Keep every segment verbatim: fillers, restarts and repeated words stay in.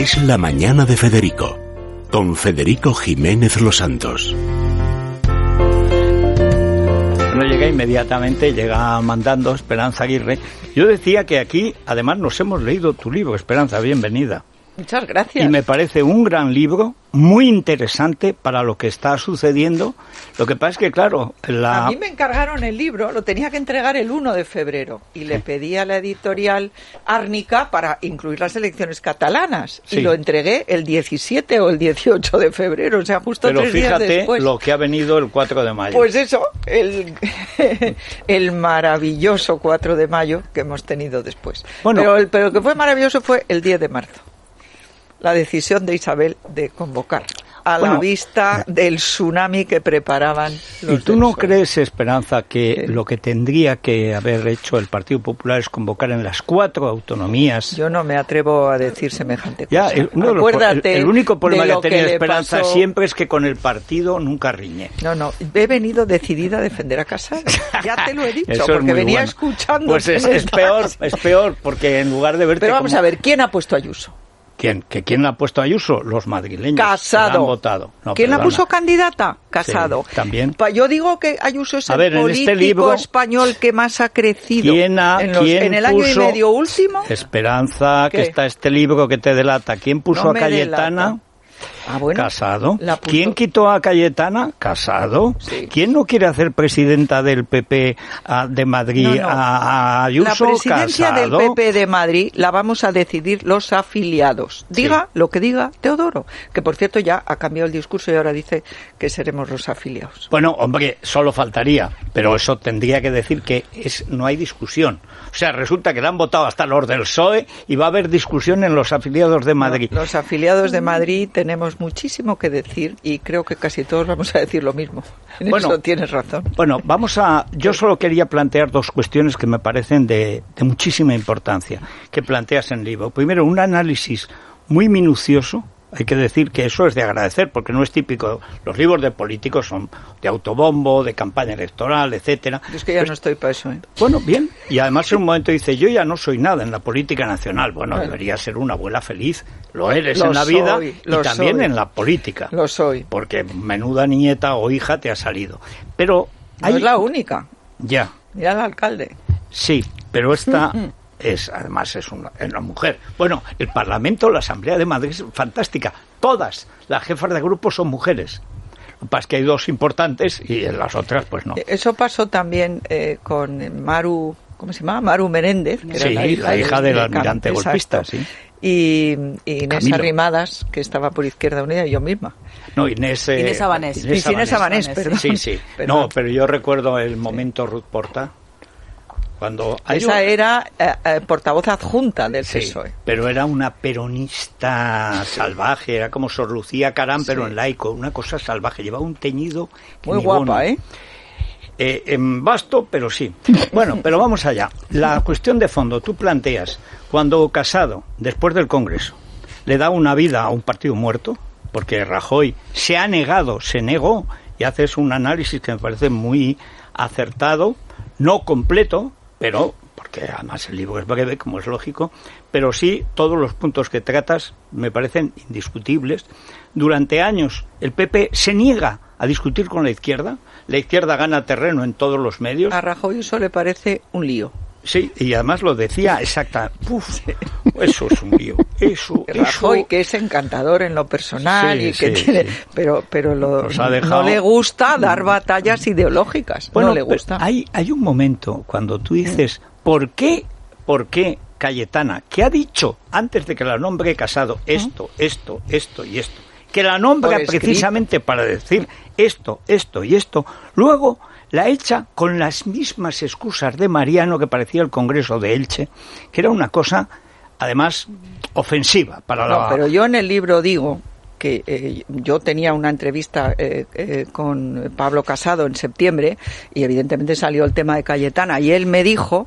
Es la mañana de Federico, con Federico Jiménez Los Santos. No llega inmediatamente, llega mandando Esperanza Aguirre. Yo decía que aquí, además, nos hemos leído tu libro, Esperanza, bienvenida. Muchas gracias. Y me parece un gran libro, muy interesante para lo que está sucediendo. Lo que pasa es que, claro, la... A mí me encargaron el libro, lo tenía que entregar el uno de febrero y le pedí a la editorial Árnica para incluir las elecciones catalanas. Sí. Y lo entregué el diecisiete o el dieciocho de febrero, o sea, justo Pero tres días después. Pero fíjate lo que ha venido el cuatro de mayo. Pues eso, el, el maravilloso cuatro de mayo que hemos tenido después. Bueno, pero, el, pero lo que fue maravilloso fue el diez de marzo. La decisión de Isabel de convocar a bueno, la vista del tsunami que preparaban los ¿Y tú no Sol. crees, Esperanza, que sí. lo que tendría que haber hecho el Partido Popular es convocar en las cuatro autonomías? Yo no me atrevo a decir semejante ya, cosa. El, uno Acuérdate el, el único problema de lo que ha tenido que Esperanza pasó... siempre es que con el partido nunca riñe. No, no, he venido decidida a defender a Casado. Ya te lo he dicho, Eso porque venía bueno. escuchando. Pues es, es peor, es peor, porque en lugar de verte Pero vamos como... a ver, ¿quién ha puesto a Ayuso? ¿Quién? ¿Que quién la ha puesto a Ayuso? Los madrileños. Casado. Que la han votado. No, ¿Quién perdona. la puso candidata? Casado. Sí, también. Yo digo que Ayuso es a el ver, político en este libro, español que más ha crecido ¿quién ha, en, los, ¿quién en el año puso, y medio último. Esperanza, ¿Qué? que está este libro que te delata. ¿Quién puso no a Cayetana? Delata. Ah, bueno, Casado. ¿Quién quitó a Cayetana? Casado. Sí. ¿Quién no quiere hacer presidenta del P P a, de Madrid no, no. a, a Ayuso? La presidencia Casado. del P P de Madrid la vamos a decidir los afiliados. Diga sí. lo que diga Teodoro, que por cierto ya ha cambiado el discurso y ahora dice que seremos los afiliados. Bueno, hombre, solo faltaría, pero eso tendría que decir que es no hay discusión. O sea, resulta que le han votado hasta los del P S O E y va a haber discusión en los afiliados de Madrid. No, los afiliados de Madrid tenemos muchísimo que decir y creo que casi todos vamos a decir lo mismo. En bueno, eso tienes razón. Bueno, vamos a... Yo solo quería plantear dos cuestiones que me parecen de, de muchísima importancia que planteas en el libro. Primero, un análisis muy minucioso. Hay que decir que eso es de agradecer, porque no es típico. Los libros de políticos son de autobombo, de campaña electoral, etcétera. Yo es que ya pues, no estoy para eso, ¿eh? Bueno, bien. Y además en un momento dice, yo ya no soy nada en la política nacional. Bueno, bueno. debería ser una abuela feliz. Lo eres lo en la soy, vida y también soy. en la política. Lo soy. Porque menuda nieta o hija te ha salido. Pero no hay... es la única. Ya. Mira al alcalde. Sí, pero esta... es además es una, es una mujer. Bueno, el Parlamento, la Asamblea de Madrid es fantástica. Todas las jefas de grupo son mujeres. Lo que pasa es que hay dos importantes y en las otras pues no. Eso pasó también eh, con Maru, ¿cómo se llama? Maru Menéndez, que sí, era la hija, la hija de, del de almirante Exacto. golpista, sí. Y, y Inés Camilo. Arrimadas, que estaba por Izquierda Unida, y yo misma. No, Inés... Eh, Inés Abanés. Inés, Inés Abanés, perdón. Sí, sí. Perdón. No, pero yo recuerdo el momento Ruth Porta. Cuando Esa un... era eh, eh, portavoz adjunta del sí, P S O E. Pero era una peronista salvaje, era como Sor Lucía Carán, sí. pero en laico, una cosa salvaje. Llevaba un teñido... Que muy guapa, bono. ¿eh? Eh, en vasto, pero sí. Bueno, pero vamos allá. La cuestión de fondo, tú planteas, cuando Casado, después del Congreso, le da una vida a un partido muerto, porque Rajoy se ha negado, se negó, y haces un análisis que me parece muy acertado, no completo, pero, porque además el libro es breve, como es lógico, pero sí todos los puntos que tratas me parecen indiscutibles. Durante años el P P se niega a discutir con la izquierda, la izquierda gana terreno en todos los medios. A Rajoy eso le parece un lío. Sí, y además lo decía exacta. Uf, eso es un lío. Eso, Rajoy, eso... que es encantador en lo personal sí, y que sí, tiene, sí. pero, pero lo, dejado... no le gusta dar batallas ideológicas. Bueno, no le gusta. Hay, hay un momento cuando tú dices, ¿por qué, por qué Cayetana, que ha dicho antes de que la nombre Casado esto, esto, esto y esto, que la nombra precisamente para decir esto, esto y esto, luego la echa con las mismas excusas de Mariano, que parecía el Congreso de Elche, que era una cosa, además, ofensiva para no, la... pero yo en el libro digo que eh, yo tenía una entrevista eh, eh, con Pablo Casado en septiembre y evidentemente salió el tema de Cayetana y él me dijo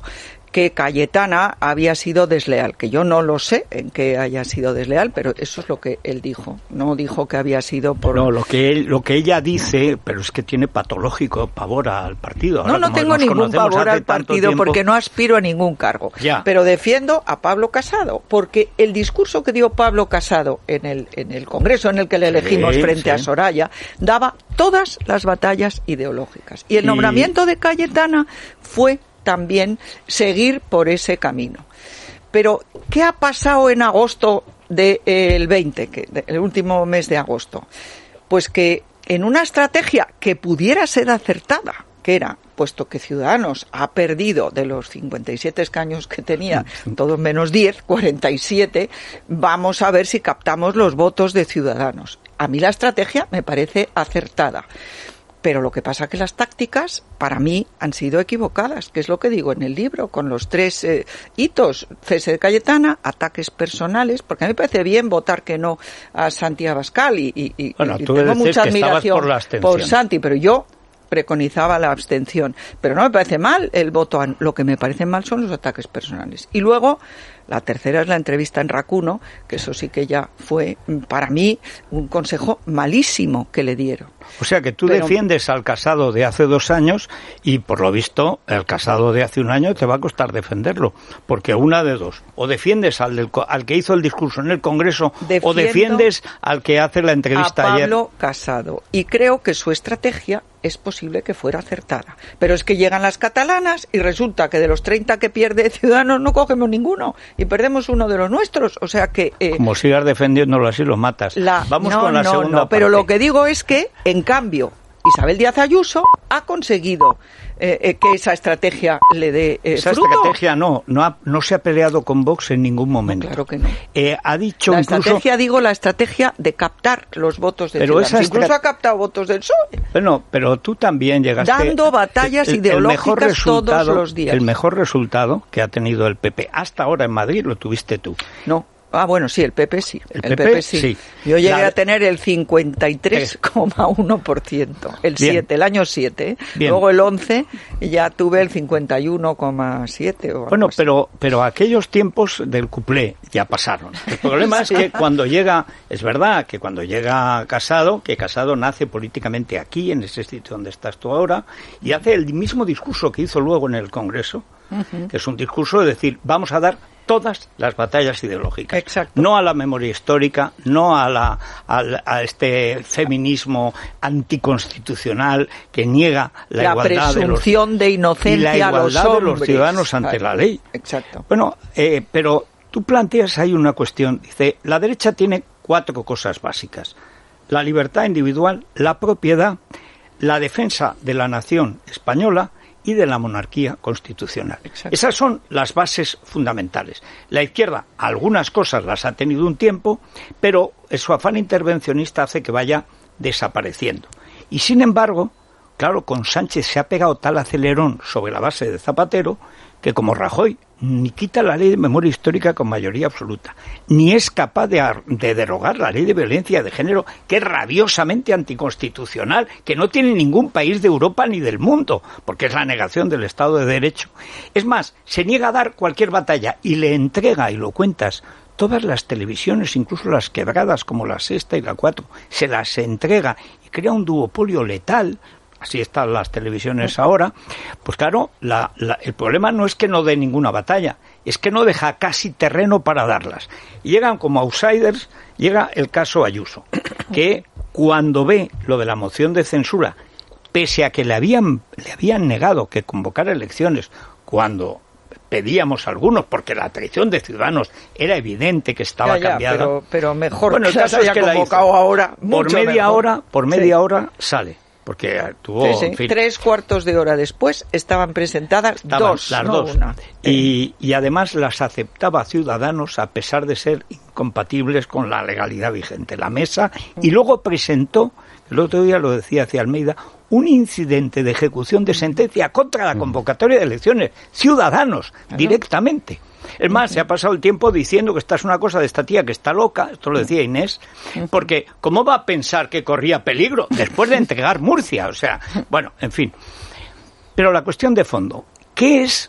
que Cayetana había sido desleal, que yo no lo sé en qué haya sido desleal, pero eso es lo que él dijo. No dijo que había sido por... No, lo que él, lo que ella dice, pero es que tiene patológico pavor al partido. Ahora, no, no tengo ningún pavor al partido tiempo... porque no aspiro a ningún cargo. Ya. Pero defiendo a Pablo Casado, porque el discurso que dio Pablo Casado en el, en el Congreso en el que le elegimos sí, frente sí. a Soraya, daba todas las batallas ideológicas. Y el nombramiento y... de Cayetana fue también seguir por ese camino. Pero, ¿qué ha pasado en agosto del de, veinte, que, de, el último mes de agosto? Pues que en una estrategia que pudiera ser acertada, que era, puesto que Ciudadanos ha perdido de los cincuenta y siete escaños que tenía, todos menos diez, cuarenta y siete, vamos a ver si captamos los votos de Ciudadanos. A mí la estrategia me parece acertada. Pero lo que pasa es que las tácticas, para mí, han sido equivocadas, que es lo que digo en el libro, con los tres eh, hitos, cese de Cayetana, ataques personales, porque a mí me parece bien votar que no a Santi Abascal, y, y, y, bueno, y tú tengo mucha admiración por, la por Santi, pero yo preconizaba la abstención. Pero no me parece mal el voto, a, lo que me parece mal son los ataques personales. Y luego, la tercera es la entrevista en Racuno, que eso sí que ya fue, para mí, un consejo malísimo que le dieron. O sea que tú Pero, defiendes al Casado de hace dos años y, por lo visto, el Casado de hace un año te va a costar defenderlo. Porque una de dos, o defiendes al, del, al que hizo el discurso en el Congreso, o defiendes al que hace la entrevista a ayer. Pablo Casado. Y creo que su estrategia es posible que fuera acertada. Pero es que llegan las catalanas y resulta que de los treinta que pierde Ciudadanos no cogemos ninguno y perdemos uno de los nuestros. O sea que... Eh, Como sigas defendiéndolo así, lo matas. La, Vamos no, con la no, segunda no, parte. Pero lo que digo es que, en cambio, Isabel Díaz Ayuso ha conseguido eh, eh, que esa estrategia le dé eh, Esa fruto. estrategia no, no, ha, no se ha peleado con Vox en ningún momento. No, claro que no. Eh, ha dicho la incluso... estrategia, digo, la estrategia de captar los votos de pero Ciudadanos. esa Incluso estra... ha captado votos del P S O E. Bueno, pero tú también llegaste... Dando batallas el, ideológicas el todos los días. El mejor resultado que ha tenido el P P hasta ahora en Madrid lo tuviste tú. No. Ah, bueno, sí, el P P sí. El, el P P, P P sí. sí. Yo llegué la... a tener el cincuenta y tres coma uno por ciento, el siete, el año siete. Bien. Luego el once ya tuve el cincuenta y uno coma siete. Bueno, pero pero aquellos tiempos del cuplé ya pasaron. El problema sí. es que cuando llega, es verdad que cuando llega Casado, que Casado nace políticamente aquí, en ese sitio donde estás tú ahora, y hace el mismo discurso que hizo luego en el Congreso, uh-huh. que es un discurso de decir, vamos a dar todas las batallas ideológicas. Exacto. No a la memoria histórica, no a, la, a, a este feminismo anticonstitucional que niega la, la igualdad presunción de, los, de inocencia y la igualdad a los hombres. de los ciudadanos ante la ley. Exacto. Bueno, eh, pero tú planteas ahí una cuestión. Dice, la derecha tiene cuatro cosas básicas. La libertad individual, la propiedad, la defensa de la nación española y de la monarquía constitucional. Exacto. Esas son las bases fundamentales. La izquierda, algunas cosas las ha tenido un tiempo, pero su afán intervencionista hace que vaya desapareciendo. Y sin embargo, claro, con Sánchez se ha pegado tal acelerón sobre la base de Zapatero que, como Rajoy, ni quita la ley de memoria histórica con mayoría absoluta, ni es capaz de, de derogar la ley de violencia de género, que es rabiosamente anticonstitucional, que no tiene ningún país de Europa ni del mundo, porque es la negación del Estado de Derecho. Es más, se niega a dar cualquier batalla y le entrega, y lo cuentas, todas las televisiones, incluso las quebradas como la Sexta y la Cuatro, se las entrega y crea un duopolio letal. Así están las televisiones ahora. Pues claro, la, la, el problema no es que no dé ninguna batalla, es que no deja casi terreno para darlas. Y llegan como outsiders, llega el caso Ayuso, que cuando ve lo de la moción de censura, pese a que le habían, le habían negado que convocara elecciones cuando pedíamos algunos, porque la traición de Ciudadanos era evidente que estaba ya, ya, cambiada. Pero, pero mejor bueno, que las haya convocado ahora. Por media mejor. hora, por media sí. hora sale. Porque tuvo, sí, sí. en fin, tres cuartos de hora después estaban presentadas estaban dos, las no dos. Una. Y, y además las aceptaba Ciudadanos a pesar de ser incompatibles con la legalidad vigente. La mesa, y luego presentó, el otro día lo decía hacia Almeida, un incidente de ejecución de sentencia contra la convocatoria de elecciones. Ciudadanos, ¿no? Directamente. Es más, se ha pasado el tiempo diciendo que esta es una cosa de esta tía que está loca, esto lo decía Inés, porque ¿cómo va a pensar que corría peligro después de entregar Murcia? O sea, bueno, en fin. Pero la cuestión de fondo, ¿qué es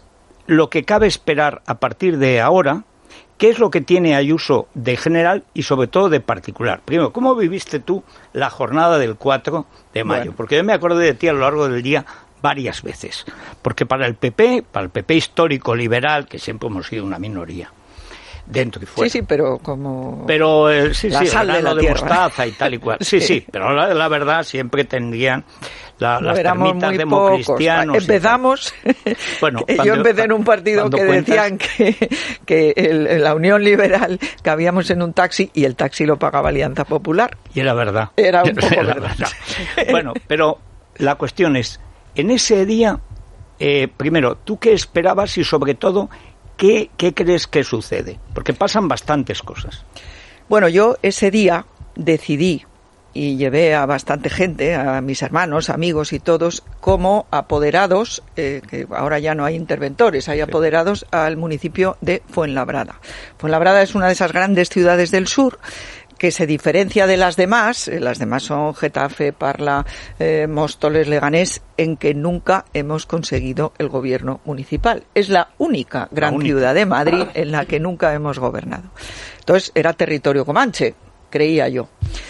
lo que cabe esperar a partir de ahora, qué es lo que tiene Ayuso de general y sobre todo de particular. Primero, ¿cómo viviste tú la jornada del cuatro de mayo? Bueno. Porque yo me acordé de ti a lo largo del día varias veces. Porque para el P P, para el P P histórico liberal, que siempre hemos sido una minoría, dentro y fuera. Sí, sí, pero como... Pero, eh, sí, la sí, sal el de, la de tierra. mostaza y tal y cual. Sí, sí, sí, pero la, la verdad siempre tendrían la, no, las termitas democristianos. Empezamos, bueno, cuando, yo empecé en un partido que cuentas... decían que, que el, la Unión Liberal cabíamos en un taxi y el taxi lo pagaba Alianza Popular. Y era verdad. Era un poco era verdad. verdad. Bueno, pero la cuestión es, en ese día, eh, primero, ¿tú qué esperabas y sobre todo... ¿Qué, ¿Qué crees que sucede? Porque pasan bastantes cosas. Bueno, yo ese día decidí, y llevé a bastante gente, a mis hermanos, amigos y todos, como apoderados, eh, que ahora ya no hay interventores, hay apoderados al municipio de Fuenlabrada. Fuenlabrada es una de esas grandes ciudades del sur, que se diferencia de las demás, las demás son Getafe, Parla, eh, Móstoles, Leganés, en que nunca hemos conseguido el gobierno municipal. Es la única gran la única. ciudad de Madrid en la que nunca hemos gobernado. Entonces, era territorio comanche, creía yo.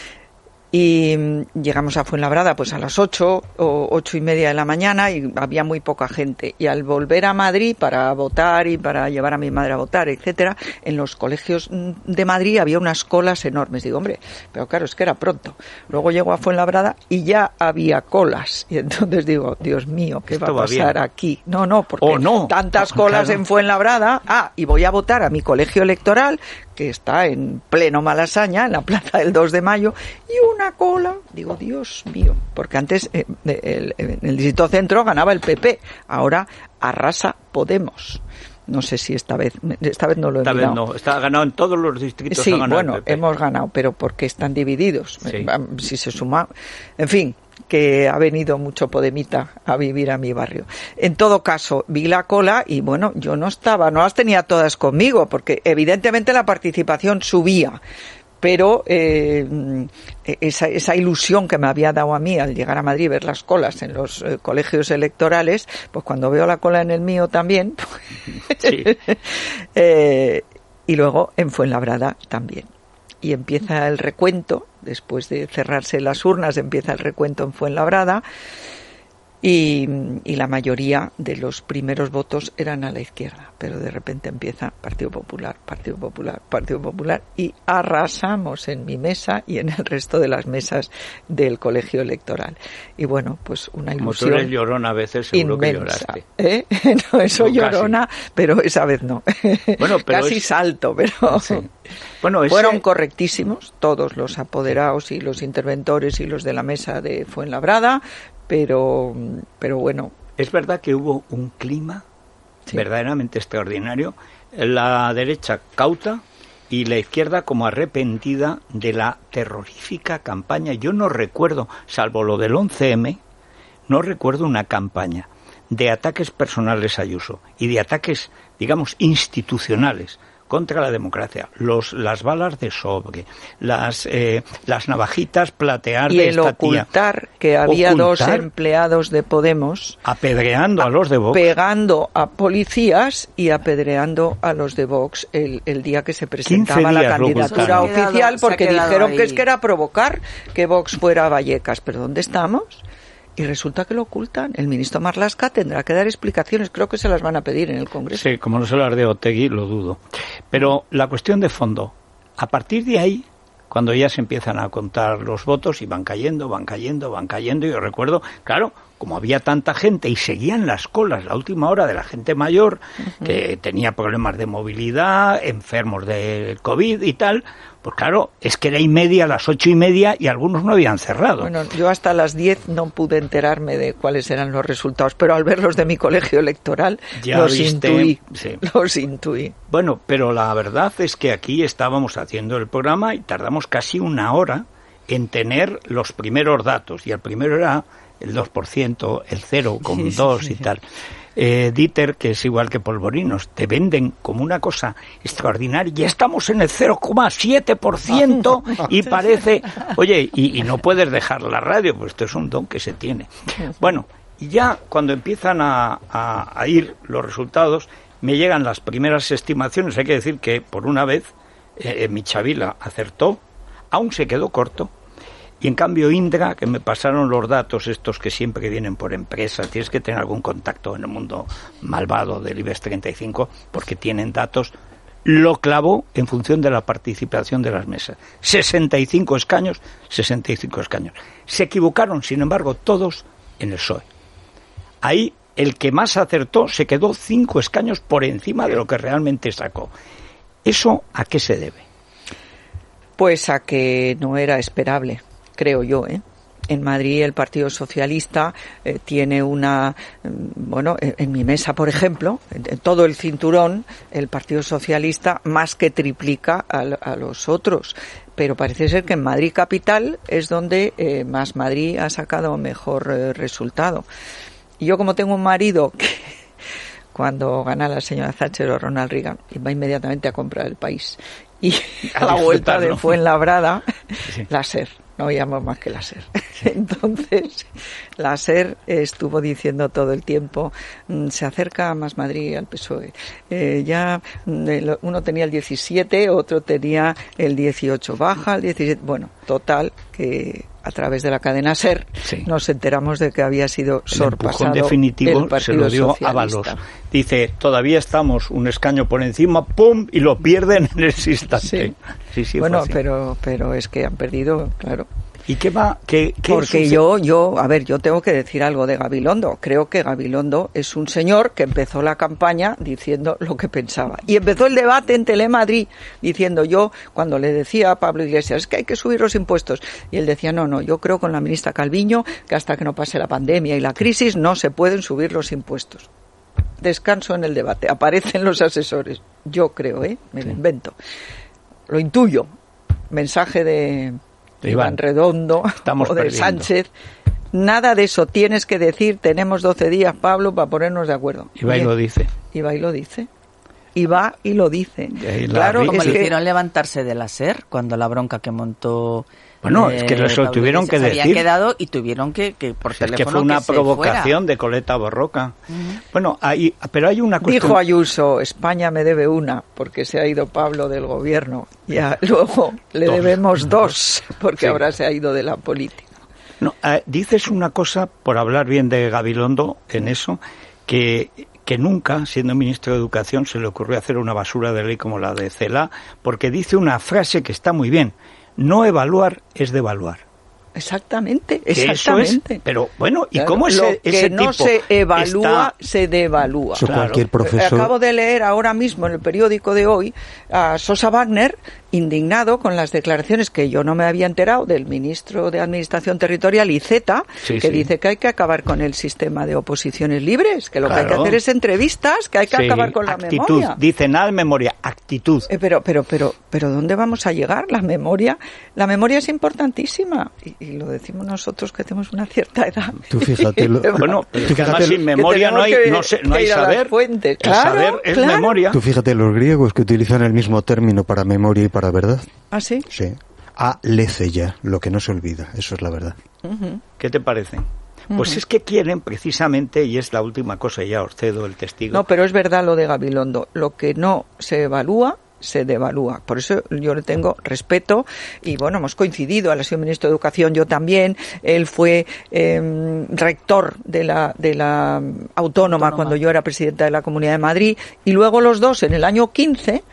Y llegamos a Fuenlabrada pues a las ocho o ocho y media de la mañana y había muy poca gente. Y al volver a Madrid para votar y para llevar a mi madre a votar, etcétera, en los colegios de Madrid había unas colas enormes. Digo, hombre, pero claro, es que era pronto. Luego llego a Fuenlabrada y ya había colas. Y entonces digo, Dios mío, ¿qué Esto va a pasar va aquí? No, no, porque oh, no. tantas colas claro. en Fuenlabrada. Ah, y voy a votar a mi colegio electoral, que está en pleno Malasaña, en la plaza del dos de mayo, y una cola, digo, Dios mío, porque antes eh, el, el, el distrito centro ganaba el P P, ahora arrasa Podemos. No sé si esta vez, esta vez no lo he Esta mirado. vez no, está ganado en todos los distritos. Sí, ha ganado bueno, el P P. Hemos ganado, pero porque están divididos. Sí. Si se suma, en fin, que ha venido mucho podemita a vivir a mi barrio. En todo caso, vi la cola y bueno, yo no estaba, no las tenía todas conmigo, porque evidentemente la participación subía. Pero eh, esa, esa ilusión que me había dado a mí al llegar a Madrid, ver las colas en los eh, colegios electorales, pues cuando veo la cola en el mío también, sí. eh, y luego en Fuenlabrada también. Y empieza el recuento, después de cerrarse las urnas, empieza el recuento en Fuenlabrada, y, y la mayoría de los primeros votos eran a la izquierda, pero de repente empieza Partido Popular, Partido Popular, Partido Popular, y arrasamos en mi mesa y en el resto de las mesas del colegio electoral. Y bueno, pues una ilusión. Como tú eres llorona a veces, seguro inmensa, que lloraste. ¿Eh? No, eso no, llorona, pero esa vez no. Bueno, pero casi es... salto, pero... Sí. Bueno, ese... Fueron correctísimos todos los apoderados y los interventores y los de la mesa de Fuenlabrada, pero, pero bueno. Es verdad que hubo un clima sí. verdaderamente extraordinario. La derecha cauta y la izquierda como arrepentida de la terrorífica campaña. Yo no recuerdo, salvo lo del once eme, no recuerdo una campaña de ataques personales a Ayuso y de ataques, digamos, institucionales contra la democracia, los las balas de sobre, las eh, las navajitas plateadas y de el esta ocultar tía. que había ocultar, dos empleados de Podemos apedreando a, a los de Vox, pegando a policías y apedreando a los de Vox el, el día que se presentaba la candidatura oficial, porque dijeron ahí. que es que era provocar que Vox fuera a Vallecas. ¿Pero dónde estamos? Y resulta que lo ocultan. El ministro Marlaska tendrá que dar explicaciones. Creo que se las van a pedir en el Congreso. Sí, como no se las de Otegi, lo dudo. Pero la cuestión de fondo, a partir de ahí, cuando ya se empiezan a contar los votos y van cayendo, van cayendo, van cayendo, y yo recuerdo, claro, como había tanta gente y seguían las colas la última hora de la gente mayor, uh-huh. que tenía problemas de movilidad, enfermos de COVID y tal, pues claro, es que era y media, las ocho y media, y algunos no habían cerrado. Bueno, yo hasta las diez no pude enterarme de cuáles eran los resultados, pero al verlos de mi colegio electoral, ya los viste, intuí, sí. los intuí. Bueno, pero la verdad es que aquí estábamos haciendo el programa y tardamos casi una hora en tener los primeros datos, y el primero era el dos por ciento, el cero coma dos sí, sí, y sí. tal. Eh, Dieter, que es igual que Polvorinos, te venden como una cosa extraordinaria. Ya estamos en el cero coma siete por ciento y parece... Oye, y, y no puedes dejar la radio, pues esto es un don que se tiene. Bueno, Y ya cuando empiezan a, a, a ir los resultados, me llegan las primeras estimaciones. Hay que decir que por una vez eh, Michavila acertó, aún se quedó corto. Y en cambio Indra, que me pasaron los datos estos que siempre vienen por empresas, tienes que tener algún contacto en el mundo malvado del IBEX treinta y cinco, porque tienen datos, lo clavó en función de la participación de las mesas. sesenta y cinco escaños, sesenta y cinco escaños. Se equivocaron, sin embargo, todos en el P S O E. Ahí el que más acertó se quedó cinco escaños por encima de lo que realmente sacó. ¿Eso a qué se debe? Pues a que no era esperable, creo yo, ¿eh? En Madrid el Partido Socialista eh, tiene una, bueno, en, en mi mesa, por ejemplo, en, en todo el cinturón, el Partido Socialista más que triplica a, a los otros. Pero parece ser que en Madrid capital es donde eh, Más Madrid ha sacado mejor eh, resultado. Y yo, como tengo un marido que cuando gana la señora Thatcher o Ronald Reagan, va inmediatamente a comprar El País. Y a, a la vuelta de Fuenlabrada, sí. La SER. No oíamos más que la SER. Entonces, la SER estuvo diciendo todo el tiempo, se acerca a Más Madrid al P S O E. Eh, ya uno tenía el diecisiete, otro tenía el dieciocho, baja el diecisiete. Bueno, total, que a través de la cadena SER sí. Nos enteramos de que había sido sorpasado. El definitivo el se lo dio a Ábalos. Dice, todavía estamos un escaño por encima, ¡pum!, y lo pierden en ese instante. Sí. Sí, sí, bueno, pero pero es que han perdido, claro. ¿Y qué va? ¿Qué, qué Porque sucede? yo, yo, a ver, yo tengo que decir algo de Gabilondo. Creo que Gabilondo es un señor que empezó la campaña diciendo lo que pensaba. Y empezó el debate en Telemadrid diciendo, yo, cuando le decía a Pablo Iglesias, es que hay que subir los impuestos. Y él decía, no, no, yo creo con la ministra Calviño que hasta que no pase la pandemia y la crisis no se pueden subir los impuestos. Descanso en el debate. Aparecen los asesores. Yo creo, ¿eh? Me lo invento. Lo intuyo. Mensaje de... de Iván Redondo Estamos o de perdiendo. Sánchez, nada de eso, tienes que decir, tenemos doce días, Pablo, para ponernos de acuerdo. Y va y lo dice. Y va y lo dice. Y va y lo dice. Y claro, como le hicieron levantarse de la SER, cuando la bronca que montó... Bueno, eh, es que eso tuvieron que decir. Habían quedado y tuvieron que, que por teléfono, es que fue una que provocación de Coleta Borroca. Uh-huh. Bueno, hay, pero hay una cuestión... Dijo Ayuso, España me debe una, porque se ha ido Pablo del gobierno. Ya luego le dos. debemos dos, porque sí. Ahora se ha ido de la política. No, eh, dices una cosa, por hablar bien de Gabilondo, en eso, que... que nunca, siendo ministro de Educación, se le ocurrió hacer una basura de ley como la de Celaá, porque dice una frase que está muy bien: no evaluar es devaluar. Exactamente, exactamente. Es, pero bueno, ¿y claro, cómo ese, lo que ese no tipo se evalúa, está... se devalúa? Claro. Cualquier profesor... Acabo de leer ahora mismo en el periódico de hoy a Sosa Wagner, indignado con las declaraciones que yo no me había enterado del ministro de Administración Territorial, Iceta, sí, que sí. dice que hay que acabar con el sistema de oposiciones libres, que lo claro. que hay que hacer es entrevistas, que hay que sí. acabar con la actitud. memoria. Dice nada de memoria, actitud. Eh, pero, pero, pero, pero, ¿dónde vamos a llegar? La memoria, la memoria es importantísima. Y, y lo decimos nosotros que tenemos una cierta edad. Tú fíjate. Lo, bueno, además sin memoria no hay, no, sé, no hay saber. Fuentes. El claro, saber es claro. memoria. Tú fíjate, los griegos que utilizan el mismo término para memoria y para verdad. ¿Ah, sí? Sí. Aletheia, lo que no se olvida, eso es la verdad. Uh-huh. ¿Qué te parece? Pues uh-huh. es que quieren precisamente, y es la última cosa, ya os cedo el testigo. No, pero es verdad lo de Gabilondo, lo que no se evalúa, se devalúa. Por eso yo le tengo respeto y bueno, hemos coincidido, él ha sido ministro de Educación, yo también, él fue eh, rector de la, de la autónoma, autónoma cuando yo era presidenta de la Comunidad de Madrid, y luego los dos en el año quince,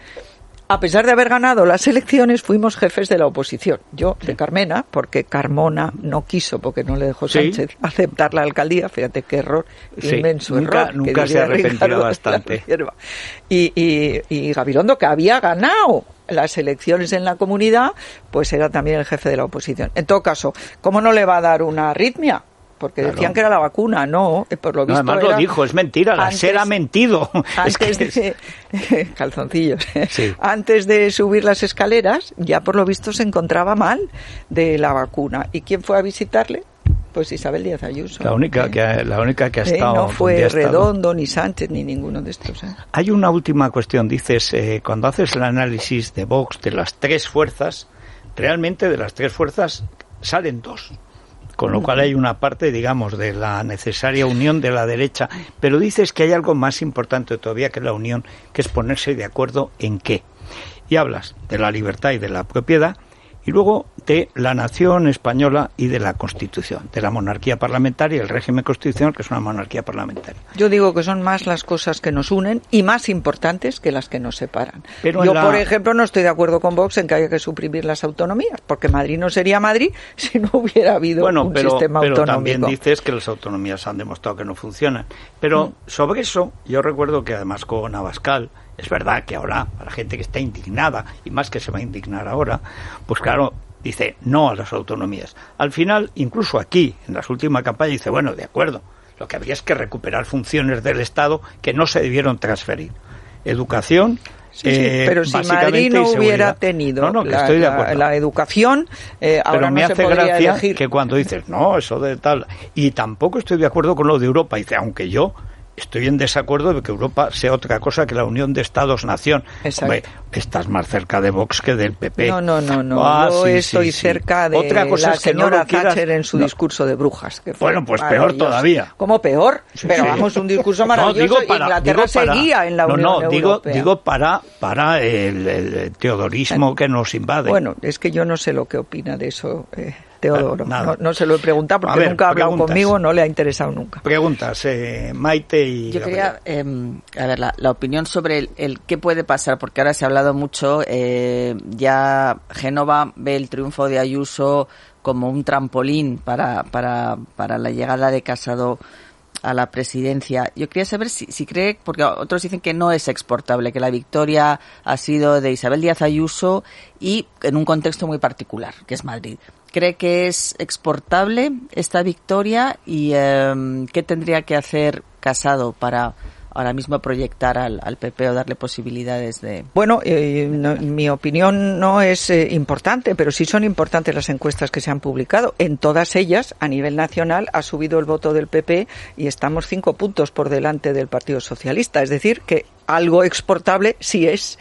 a pesar de haber ganado las elecciones, fuimos jefes de la oposición. Yo de Carmena, porque Carmona no quiso, porque no le dejó Sánchez ¿Sí? aceptar la alcaldía. Fíjate qué error, sí. inmenso nunca, error. Nunca se arrepentió bastante. Y, y, y Gabilondo, que había ganado las elecciones en la comunidad, pues era también el jefe de la oposición. En todo caso, ¿cómo no le va a dar una arritmia? Porque claro. decían que era la vacuna, no, por lo visto no, además era... lo dijo, es mentira, la SER ha mentido. Antes es que de... es... calzoncillos. Sí. Antes de subir las escaleras, ya por lo visto se encontraba mal de la vacuna. ¿Y quién fue a visitarle? Pues Isabel Díaz Ayuso. La única ¿eh? que ha, la única que ha estado. Eh, no fue Redondo, ni Sánchez, ni ninguno de estos. ¿eh? Hay una última cuestión, dices, eh, cuando haces el análisis de Vox, de las tres fuerzas, realmente de las tres fuerzas salen dos. Con lo cual hay una parte, digamos, de la necesaria unión de la derecha. Pero dices que hay algo más importante todavía que la unión, que es ponerse de acuerdo en qué. Y hablas de la libertad y de la propiedad, y luego de la nación española y de la Constitución, de la monarquía parlamentaria, el régimen constitucional, que es una monarquía parlamentaria. Yo digo que son más las cosas que nos unen y más importantes que las que nos separan. Pero Yo, la... por ejemplo, no estoy de acuerdo con Vox en que haya que suprimir las autonomías, porque Madrid no sería Madrid si no hubiera habido bueno, un pero, sistema pero autonómico. También dices que las autonomías han demostrado que no funcionan. Pero mm. sobre eso, yo recuerdo que además con Abascal, es verdad que ahora, para la gente que está indignada, y más que se va a indignar ahora, pues claro, dice no a las autonomías. Al final, incluso aquí, en las últimas campañas, dice, bueno, de acuerdo, lo que habría es que recuperar funciones del Estado que no se debieron transferir. Educación, sí, sí, eh, pero si Madrid no hubiera tenido no, no, la, estoy de la, la educación, eh, ahora pero me no hace se podría gracia elegir. Que cuando dices, no, eso de tal, y tampoco estoy de acuerdo con lo de Europa, dice, aunque yo estoy en desacuerdo de que Europa sea otra cosa que la unión de Estados-nación. Hombre, estás más cerca de Vox que del P P. No, no, no, no. Ah, yo sí, estoy sí, cerca sí. de otra cosa la es que señora no quieras... Thatcher en su no. discurso de brujas. Que fue bueno, pues peor todavía. ¿Cómo peor? Sí, Pero sí. vamos, un discurso maravilloso. No, digo para, Inglaterra digo para, seguía en la no, Unión no, Europea. digo, digo para, para el, el teodorismo que nos invade. Bueno, es que yo no sé lo que opina de eso... Eh. Teodoro, no, no se lo he preguntado porque ver, nunca ha hablado preguntas. conmigo, no le ha interesado nunca. Preguntas, eh, Maite y... Yo quería, eh, a ver, la, la opinión sobre el, el qué puede pasar, porque ahora se ha hablado mucho, eh, ya Génova ve el triunfo de Ayuso como un trampolín para, para, para la llegada de Casado a la presidencia. Yo quería saber si, si cree, porque otros dicen que no es exportable, que la victoria ha sido de Isabel Díaz Ayuso y en un contexto muy particular, que es Madrid. ¿Cree que es exportable esta victoria y eh, qué tendría que hacer Casado para ahora mismo proyectar al, al P P o darle posibilidades de...? Bueno, eh, no, mi opinión no es eh, importante, pero sí son importantes las encuestas que se han publicado. En todas ellas, a nivel nacional, ha subido el voto del P P y estamos cinco puntos por delante del Partido Socialista. Es decir, que algo exportable sí es.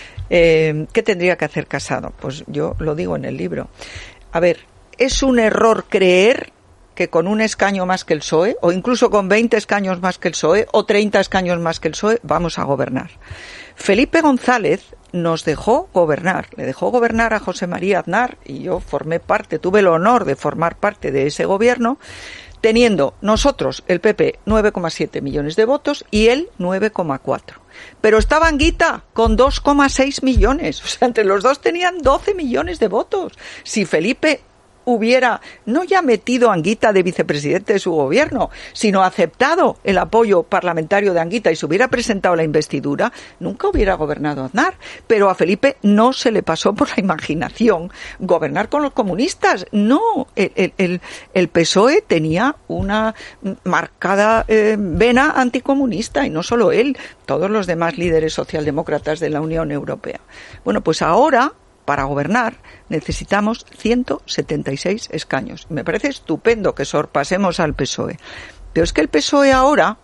Eh, ¿Qué tendría que hacer Casado? Pues yo lo digo en el libro. A ver, es un error creer que con un escaño más que el P S O E, o incluso con veinte escaños más que el P S O E, o treinta escaños más que el P S O E, vamos a gobernar. Felipe González nos dejó gobernar, le dejó gobernar a José María Aznar, y yo formé parte, tuve el honor de formar parte de ese gobierno, teniendo nosotros, el P P, nueve coma siete millones de votos y él nueve coma cuatro. Pero estaba Anguita con dos coma seis millones. O sea, entre los dos tenían doce millones de votos. Si Felipe hubiera no ya metido a Anguita de vicepresidente de su gobierno, sino aceptado el apoyo parlamentario de Anguita y se hubiera presentado la investidura, nunca hubiera gobernado Aznar. Pero a Felipe no se le pasó por la imaginación gobernar con los comunistas. No, el, el, el, el P S O E tenía una marcada eh, vena anticomunista, y no solo él, todos los demás líderes socialdemócratas de la Unión Europea. Bueno, pues ahora, para gobernar, necesitamos ciento setenta y seis escaños. Me parece estupendo que sorpasemos al P S O E. Pero es que el P S O E ahora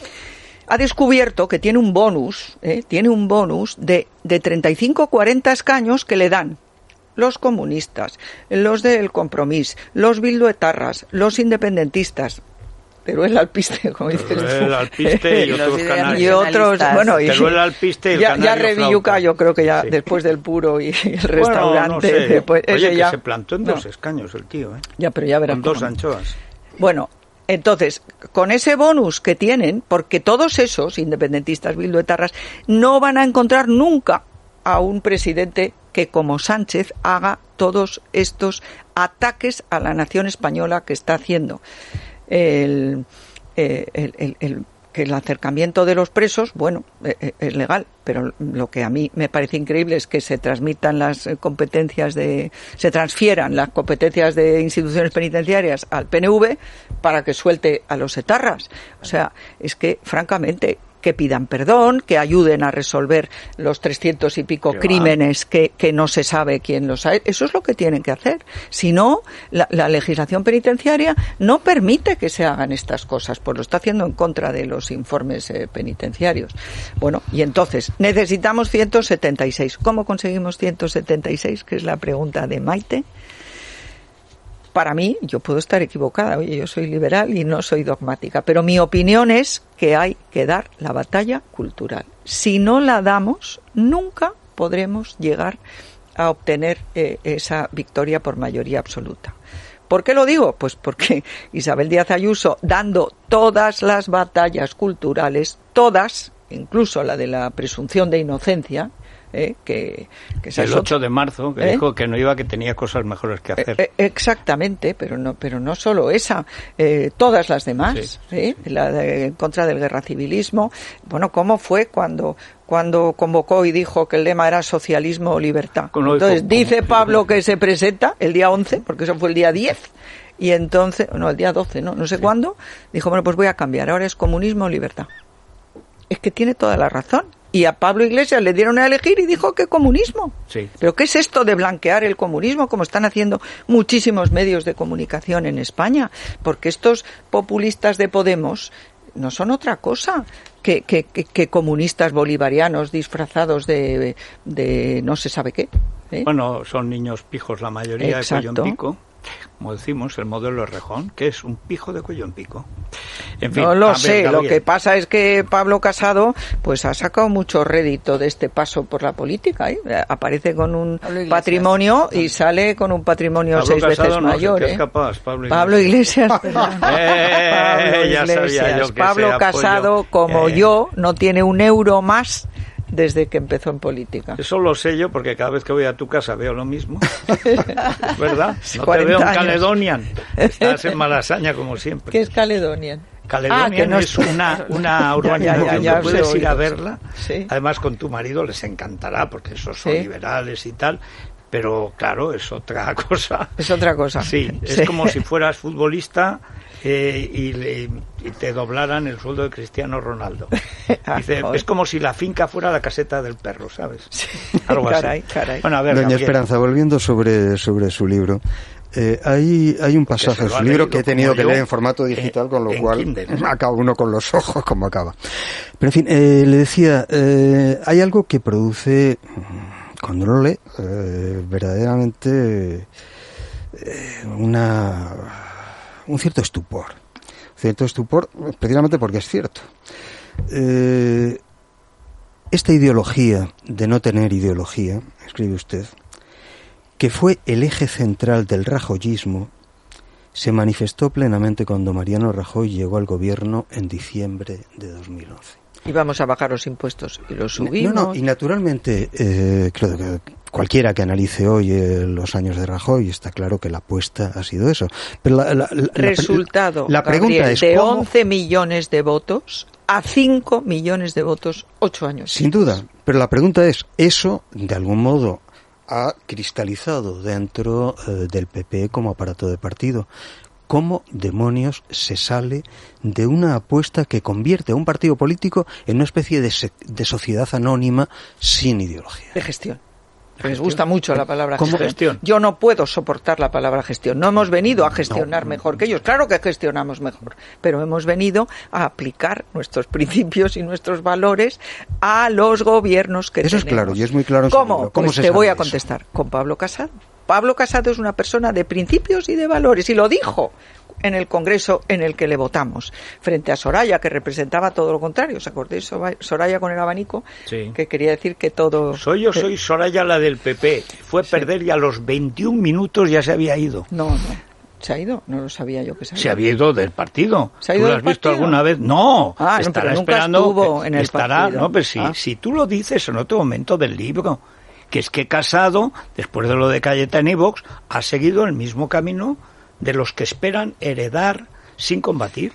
ha descubierto que tiene un bonus, ¿eh? tiene un bonus de, de treinta y cinco a cuarenta escaños que le dan los comunistas, los del Compromís, los bilduetarras, los independentistas. Pero el alpiste, como dices tú. El alpiste y otros canarios. Y otros, bueno, y Pero el alpiste y el ya, ya Revilluca, yo creo que ya sí. después del puro y el restaurante. Bueno, no sé. Después, Oye, que ya, se plantó en no. dos escaños el tío, ¿eh? Ya, pero ya verás. Con dos cómo. anchoas. Bueno, entonces, con ese bonus que tienen, porque todos esos independentistas bilduetarras no van a encontrar nunca a un presidente que, como Sánchez, haga todos estos ataques a la nación española que está haciendo. El, el, el, el, que el acercamiento de los presos, bueno, es legal, pero lo que a mí me parece increíble es que se transmitan las competencias de, se transfieran las competencias de instituciones penitenciarias al P N V para que suelte a los etarras. O sea, es que, francamente, que pidan perdón, que ayuden a resolver los trescientos y pico ¿Qué crímenes que, que no se sabe quién los ha hecho. Eso es lo que tienen que hacer. Si no, la, la legislación penitenciaria no permite que se hagan estas cosas, pues lo está haciendo en contra de los informes eh, penitenciarios. Bueno, y entonces, necesitamos ciento setenta y seis. ¿Cómo conseguimos ciento setenta y seis? Que es la pregunta de Maite. para mí, yo puedo estar equivocada, oye, yo soy liberal y no soy dogmática, pero mi opinión es que hay que dar la batalla cultural. Si no la damos, nunca podremos llegar a obtener eh, esa victoria por mayoría absoluta. ¿Por qué lo digo? Pues porque Isabel Díaz Ayuso, dando todas las batallas culturales, todas, incluso la de la presunción de inocencia, eh, que, que el ocho de marzo, que ¿eh? dijo que no iba, que tenía cosas mejores que hacer. Eh, eh, exactamente, pero no, pero no solo esa, eh, todas las demás, sí, ¿eh? sí. La de, en contra del guerra civilismo. Bueno, ¿cómo fue cuando cuando convocó y dijo que el lema era socialismo o libertad? Entonces dice Pablo que se presenta el día once, porque eso fue el día diez, y entonces, no, el día doce, no, no sé sí. cuándo, dijo, bueno, pues voy a cambiar, ahora es comunismo o libertad. Es que tiene toda la razón. Y a Pablo Iglesias le dieron a elegir y dijo que comunismo. Sí. ¿Pero qué es esto de blanquear el comunismo, como están haciendo muchísimos medios de comunicación en España? Porque estos populistas de Podemos no son otra cosa que, que, que, que comunistas bolivarianos disfrazados de, de no se sabe qué. ¿eh? Bueno, son niños pijos la mayoría. Exacto. De cuello en pico. Como decimos, el modelo de Rejón, que es un pijo de cuello en pico. En fin, no lo ver, sé, Gabriel. Lo que pasa es que Pablo Casado pues ha sacado mucho rédito de este paso por la política. ¿eh? Aparece con un patrimonio y sale con un patrimonio Pablo seis Casado veces no, mayor. ¿eh? ¿eh? Capaz, Pablo, Pablo Iglesias. Pablo eh, Iglesias. Ya sabía yo que Pablo Casado, apoyo. como eh. yo, no tiene un euro más desde que empezó en política. Eso lo sé yo porque cada vez que voy a tu casa veo lo mismo. ¿Verdad? No te veo en años. Caledonian. Estás en Malasaña como siempre. ¿Qué es Caledonian? Caledonian ah, que no es una, una urbanización ya, ya, ya, que puedes ir a verla. Sí. Además con tu marido les encantará porque esos son sí. liberales y tal. Pero claro, es otra cosa. Es otra cosa. Sí, es sí. como si fueras futbolista eh, y, le, y te doblaran el sueldo de Cristiano Ronaldo. Dice, es como si la finca fuera la caseta del perro, ¿sabes? Sí. Algo caray, así. Caray. Bueno, a ver, Doña Gabriel. Esperanza, volviendo sobre, sobre su libro. Eh, hay, hay un pasaje en su libro que he tenido que leer en formato digital, con lo en cual Kindle. acaba uno con los ojos como acaba. Pero en fin, eh, le decía, eh, hay algo que produce, cuando lo lee, eh, verdaderamente eh, una un cierto estupor. Un cierto estupor, precisamente porque es cierto. Eh, esta ideología de no tener ideología, escribe usted, que fue el eje central del rajoyismo, se manifestó plenamente cuando Mariano Rajoy llegó al gobierno en diciembre de dos mil once. Y vamos a bajar los impuestos y los subimos. No, no, y naturalmente, eh, creo que cualquiera que analice hoy eh, los años de Rajoy está claro que la apuesta ha sido eso. Pero la, la, la, Resultado, la, la pregunta Gabriel, es de ¿cómo? once millones de votos a cinco millones de votos, ocho años. Sin duda, pero la pregunta es, ¿eso de algún modo ha cristalizado dentro eh, del P P como aparato de partido? ¿Cómo demonios se sale de una apuesta que convierte a un partido político en una especie de, se- de sociedad anónima sin ideología? De gestión. Les gusta mucho la palabra ¿Cómo gestión. gestión? Yo no puedo soportar la palabra gestión. No hemos venido a gestionar no. mejor que ellos. Claro que gestionamos mejor, pero hemos venido a aplicar nuestros principios y nuestros valores a los gobiernos que Eso tenemos. es claro, y es muy claro en su ¿Cómo? libro. ¿Cómo Pues se te sabe voy a eso? contestar. Con Pablo Casado. Pablo Casado es una persona de principios y de valores, y lo dijo en el Congreso en el que le votamos, frente a Soraya, que representaba todo lo contrario. ¿Os acordáis? Soraya con el abanico, sí. que quería decir que todo... Soy yo, soy Soraya, la del P P. Fue Sí. perder y a los veintiún minutos ya se había ido. No, no. ¿Se ha ido? No lo sabía yo que se había Se había ido del partido. ¿Se ha ido ¿Tú lo del has visto partido? alguna vez? No. Ah, no, estará pero nunca esperando estuvo que en el estará, partido. No, pero si, Ah. si tú lo dices en otro momento del libro, que es que Casado, después de lo de Cayetana y Vox, ha seguido el mismo camino de los que esperan heredar sin combatir.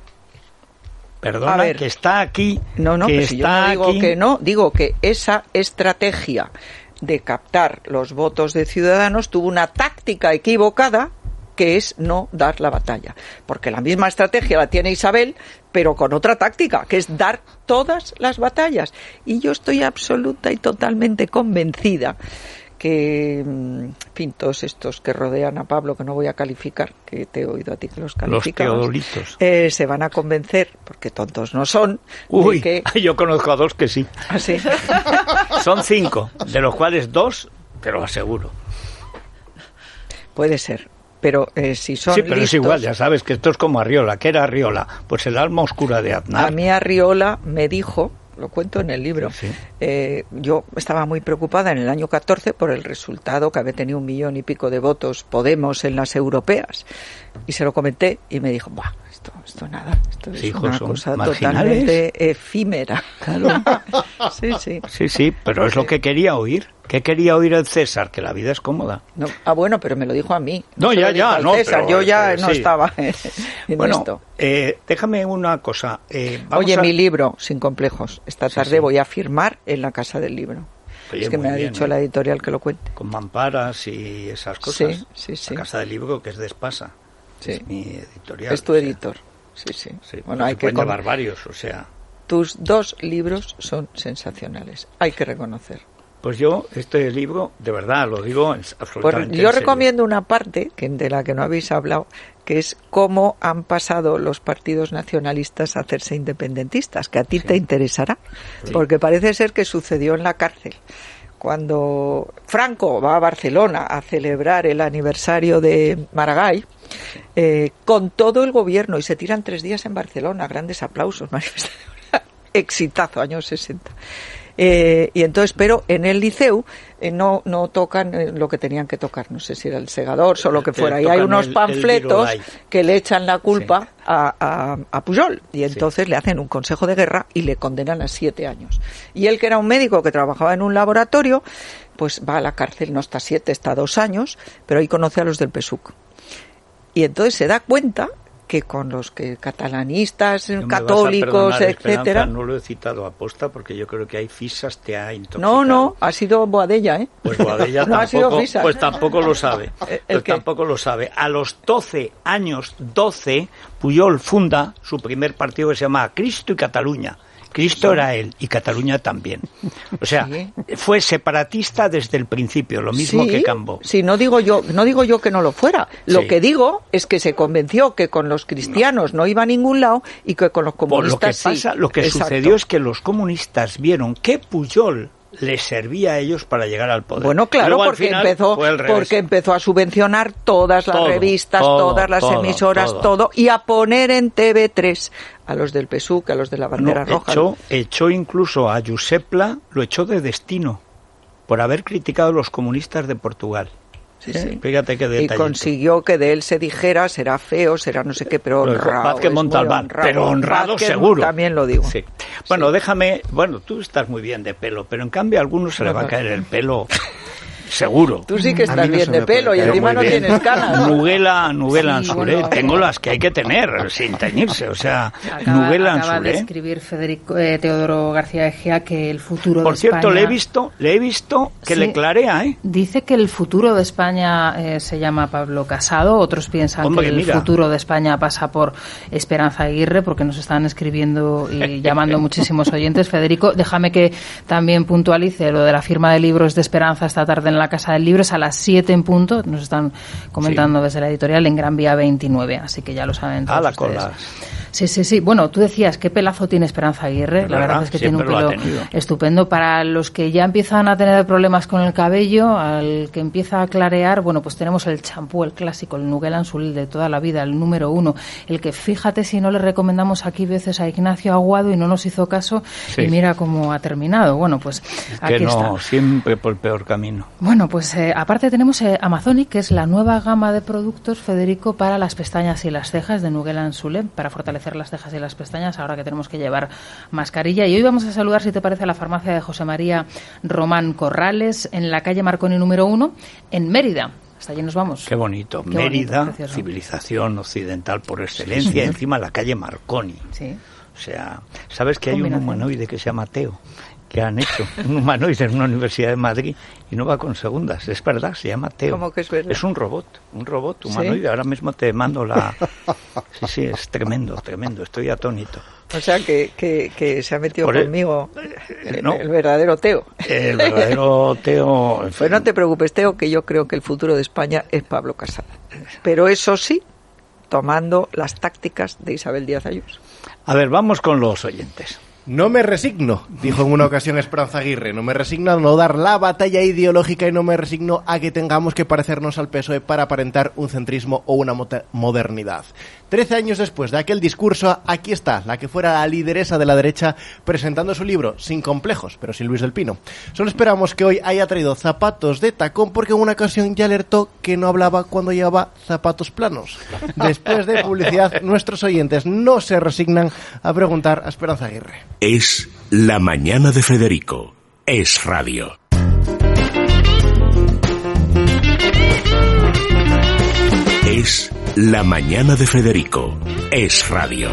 Perdona, ver. que está aquí. No, no, que pero si yo está no digo aquí. que no, digo que esa estrategia de captar los votos de Ciudadanos tuvo una táctica equivocada, que es no dar la batalla. Porque la misma estrategia la tiene Isabel, pero con otra táctica, que es dar todas las batallas. Y yo estoy absoluta y totalmente convencida que, en fin, todos estos que rodean a Pablo, que no voy a calificar, que te he oído a ti que los calificabas, Los teodolitos. eh, se van a convencer, porque tontos no son, Uy, de que... yo conozco a dos que sí. ¿Ah, sí? Son cinco, de los cuales dos, te lo aseguro. Puede ser. pero eh, si son Sí, pero listos, es igual, ya sabes que esto es como Arriola. ¿Qué era Arriola? Pues el alma oscura de Aznar. A mí Arriola me dijo, lo cuento en el libro, Sí, sí. Eh, yo estaba muy preocupada en el año catorce por el resultado que había tenido un millón y pico de votos Podemos en las europeas, y se lo comenté y me dijo, buah, esto, esto nada, esto es Sí, hijos, una son cosa marginales. totalmente efímera. Claro. Sí, sí. Sí, sí, pero es lo que quería oír. ¿Qué quería oír el César? Que la vida es cómoda. No, ah, bueno, pero me lo dijo a mí. No, se ya, lo dijo ya, al no, César, pero, yo ya pero no sí. estaba en Bueno, esto. eh, déjame una cosa. Eh, vamos Oye, a... mi libro, Sin complejos. Esta Sí, tarde sí. voy a firmar en la Casa del Libro. Oye, es que muy me ha bien, dicho ¿eh? la editorial que lo cuente. Con mamparas y esas cosas. Sí, sí, sí. La Casa del Libro, que es de Espasa. Sí. Es mi editorial. Es tu o sea, editor. Sí, sí. Sí, Bueno, se hay que pueden con... llevar varios, o sea... Tus dos libros son sensacionales. Hay que reconocer. Pues yo, este libro, de verdad, lo digo es Por, absolutamente yo en serio. recomiendo una parte que, de la que no habéis hablado, que es cómo han pasado los partidos nacionalistas a hacerse independentistas, que a ti Sí. te interesará, Sí. porque parece ser que sucedió en la cárcel. Cuando Franco va a Barcelona a celebrar el aniversario de Maragall, eh, con todo el gobierno, y se tiran tres días en Barcelona, grandes aplausos, manifestación, exitazo, años sesenta. Eh, y entonces, pero en el Liceu eh, no no tocan eh, lo que tenían que tocar, no sé si era el segador o lo que Te fuera, y hay tocan unos el- el panfletos Virolai. que le echan la culpa Sí. a, a, a Pujol, y entonces le hacen un consejo de guerra y le condenan a siete años. Y él, que era un médico que trabajaba en un laboratorio, pues va a la cárcel, no está siete, está dos años, pero ahí conoce a los del P S U C. Y entonces se da cuenta que con los que catalanistas, No me vas a católicos, perdonar, Esperanza, etcétera. no lo he citado aposta porque yo creo que hay Fisas te ha intoxicado. No, no, ha sido Boadella, ¿eh? Pues Boadella No ha sido tampoco, Fisas. pues tampoco lo sabe. ¿El Pues qué? tampoco lo sabe. A los doce años, doce, Pujol funda su primer partido que se llama Cristo y Cataluña. Cristo era él y Cataluña también. O sea, Sí. fue separatista desde el principio, lo mismo Sí, que Cambó. Sí, no digo yo, no digo yo que no lo fuera. Lo Sí. que digo es que se convenció que con los cristianos no, iba a ningún lado y que con los Por comunistas lo que sí. pasa, lo que Exacto. sucedió es que los comunistas vieron que Pujol les servía a ellos para llegar al poder. Bueno, claro, Luego, al porque final, empezó fue al revés. porque empezó a subvencionar todas las Todo, revistas, todo, todas las todo, emisoras, todo. todo. y a poner en T V tres a los del P S U C, a los de la bandera No, roja. echó, echó incluso a Josep Pla, lo echó de destino por haber criticado a los comunistas de Portugal. Sí, sí. Fíjate qué Y detalle. consiguió que de él se dijera, será feo, será no sé qué, pero honrado. Vázquez es muy Montalbán, honrado. pero honrado Vázquez seguro. También lo digo. Sí. Bueno, déjame, bueno, tú estás muy bien de pelo, pero en cambio a algunos se le va a caer el pelo seguro. Tú sí que A mí estás no bien se de me puede pelo y caer. encima Muy no bien. tienes canas. Nuguela, Nuguela Sí, Anzuré, bueno. tengo las que hay que tener sin teñirse, o sea, Acaba, Nuguela acaba de Anzuré. escribir Federico eh, Teodoro García Egea que el futuro Por de cierto, España... le he visto, le he visto que Sí. le clarea, ¿eh? Dice que el futuro de España eh, se llama Pablo Casado, otros piensan Hombre, que el mira. futuro de España pasa por Esperanza Aguirre, porque nos están escribiendo y llamando muchísimos oyentes. Federico, déjame que también puntualice lo de la firma de libros de Esperanza esta tarde en la Casa del Libro, es a las siete en punto, nos están comentando desde la editorial en Gran Vía veintinueve, así que ya lo saben todos Ala, ustedes. con las- Sí, sí, sí. Bueno, tú decías, ¿qué pelazo tiene Esperanza Aguirre? Es La verdad verdad, es que tiene un siempre lo ha pelo tenido. estupendo. Para los que ya empiezan a tener problemas con el cabello, al que empieza a clarear, bueno, pues tenemos el champú, el clásico, el Nuguel Ansul de toda la vida, el número uno. El que, fíjate, si no le recomendamos aquí veces a Ignacio Aguado y no nos hizo caso, Sí. y mira cómo ha terminado. Bueno, pues Es aquí que no, está. siempre por el peor camino. Bueno, pues eh, aparte tenemos eh, Amazonic, que es la nueva gama de productos, Federico, para las pestañas y las cejas de Nuguel Ansule, para fortalecer las cejas y las pestañas ahora que tenemos que llevar mascarilla. Y hoy vamos a saludar, si te parece, a la farmacia de José María Román Corrales, en la calle Marconi número uno, en Mérida. Hasta allí nos vamos. Qué bonito. Qué Mérida, bonito, precioso. civilización occidental por excelencia, y encima la calle Marconi. Sí. O sea, ¿sabes que hay un Combinación. humanoide que se llama Teo? Que han hecho un humanoide en una universidad de Madrid y no va con segundas. Es verdad, se llama Teo. ¿Cómo que es verdad? Es un robot, un robot ¿Sí? humanoide. Ahora mismo te mando la... Sí, sí, es tremendo, tremendo. Estoy atónito. O sea, que, que, que se ha metido Por el- conmigo eh, el, no. el verdadero Teo. El verdadero Teo... en Pues fin. no te preocupes, Teo, que yo creo que el futuro de España es Pablo Casado. Pero eso sí, tomando las tácticas de Isabel Díaz Ayuso. A ver, vamos con los oyentes. No me resigno, dijo en una ocasión Esperanza Aguirre, no me resigno a no dar la batalla ideológica y no me resigno a que tengamos que parecernos al P S O E para aparentar un centrismo o una modernidad. Trece años después de aquel discurso, aquí está, la que fuera la lideresa de la derecha, presentando su libro, sin complejos, pero sin Luis del Pino. Solo esperamos que hoy haya traído zapatos de tacón, porque en una ocasión ya alertó que no hablaba cuando llevaba zapatos planos. Después de publicidad, nuestros oyentes no se resignan a preguntar a Esperanza Aguirre. Es La Mañana de Federico. Es radio. Es La Mañana de Federico. Es radio.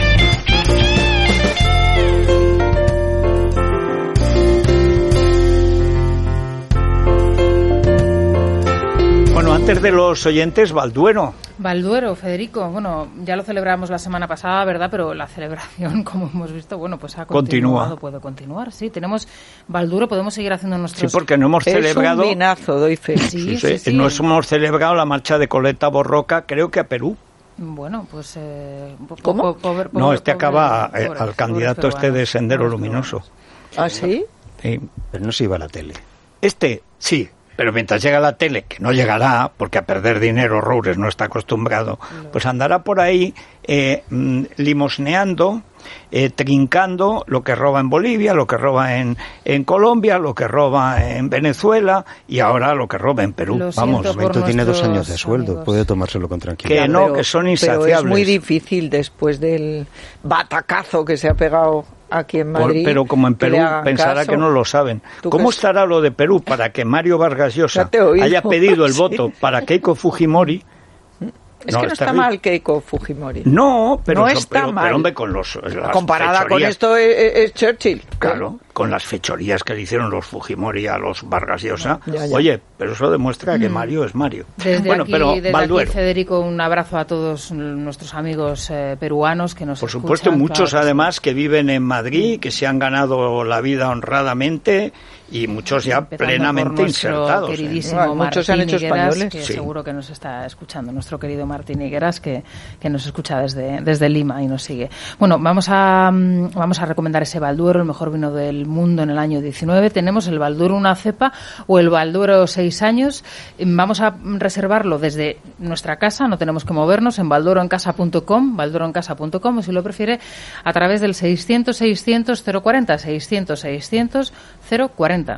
Bueno, antes de los oyentes, Balduero. Balduero, Federico, bueno, ya lo celebramos la semana pasada, ¿verdad? Pero la celebración, como hemos visto, bueno, pues ha continuado, Continúa. puede continuar, sí. Tenemos Balduero, podemos seguir haciendo nuestros... Sí, porque no hemos es celebrado... Es un vinazo, doy fe. Sí, sí, sí, sí. No hemos celebrado la marcha de Coleta Borroca, creo que a Perú. Bueno, pues... Eh, ¿Cómo? Pobre, pobre, no, este pobre, acaba pobre, al pobre, candidato pobre este de Sendero pobre, Luminoso. ¿Ah, sí? Sí. Pero no se iba a la tele. Este, sí. Pero mientras llega la tele, que no llegará, porque a perder dinero Roures no está acostumbrado, no. pues andará por ahí eh, limosneando, eh, trincando lo que roba en Bolivia, lo que roba en, en Colombia, lo que roba en Venezuela y ahora lo que roba en Perú. Lo Vamos, el momento tiene dos años de sueldo, amigos. Puede tomárselo con tranquilidad. Que no, pero, que son insaciables. Pero es muy difícil después del batacazo que se ha pegado aquí en Madrid. Por, pero como en Perú pensará caso. que no lo saben. ¿Cómo crees? estará lo de Perú para que Mario Vargas Llosa haya pedido el sí. voto para Keiko Fujimori? Es no, que no está terrible. mal Keiko Fujimori. No, pero, no son, está pero, mal. pero hombre, con los las comparada fechorías. con esto es, es Churchill. Claro, con las fechorías que le hicieron los Fujimori a los Vargas Llosa. Ya, ya. Oye, pero eso demuestra que Mario es Mario. Desde bueno, aquí, pero desde Balduero. Aquí, Federico, un abrazo a todos nuestros amigos eh, peruanos que nos Por escuchan. Por supuesto, muchos claro, además que viven en Madrid, que se han ganado la vida honradamente y muchos ya Empezando plenamente insertados. Queridísimo ¿eh? Martín muchos se han hecho Higueras, españoles. que sí. seguro que nos está escuchando, nuestro querido Martín Higueras, que, que nos escucha desde, desde Lima y nos sigue. Bueno, vamos a, vamos a recomendar ese Balduero, el mejor vino del mundo en el año diecinueve. Tenemos el Balduero una cepa o el Balduero seis años. Vamos a reservarlo desde nuestra casa, no tenemos que movernos, en balduoroencasa punto com, balduoroencasa punto com, o si lo prefiere, a través del seiscientos, seiscientos, cero cuarenta, seiscientos, seiscientos, cero cuarenta.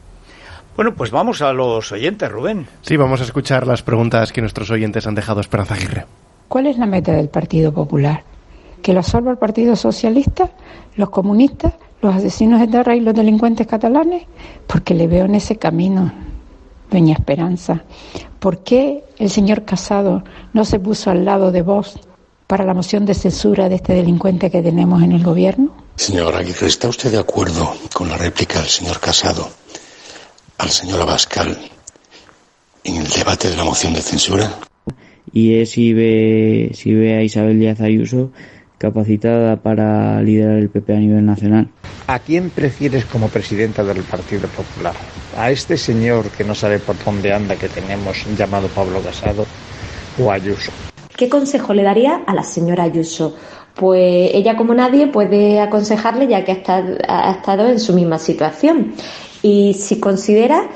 Bueno, pues vamos a los oyentes, Rubén. Sí, vamos a escuchar las preguntas que nuestros oyentes han dejado a Esperanza Aguirre. ¿Cuál es la meta del Partido Popular? ¿Que lo absorba el Partido Socialista, los comunistas, los asesinos de terra y los delincuentes catalanes? Porque le veo en ese camino, doña Esperanza. ¿Por qué el señor Casado no se puso al lado de Vox para la moción de censura de este delincuente que tenemos en el gobierno? Señor Aguirre, ¿está usted de acuerdo con la réplica del señor Casado al señor Abascal en el debate de la moción de censura? Y es si ve, si ve a Isabel Díaz Ayuso capacitada para liderar el P P a nivel nacional. ¿A quién prefieres como presidenta del Partido Popular? ¿A este señor que no sabe por dónde anda, que tenemos llamado Pablo Casado, o a Ayuso? ¿Qué consejo le daría a la señora Ayuso? Pues ella, como nadie, puede aconsejarle, ya que ha estado, ha estado en su misma situación. Y si considera